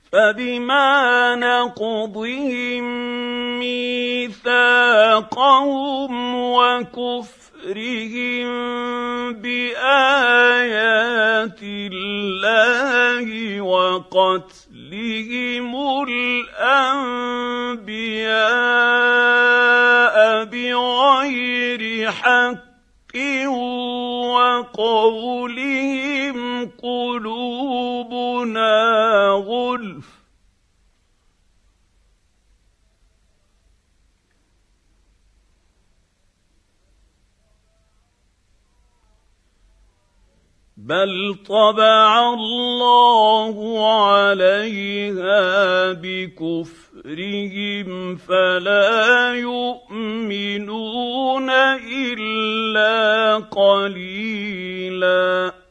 فبما نقضهم ميثاقهم وكفرهم بآيات الله وقتلهم الأنبياء بغير حق وقولهم قلوبنا غلف بل طبع الله عليها بكفرهم فلا يؤمنون إلا قليلاً.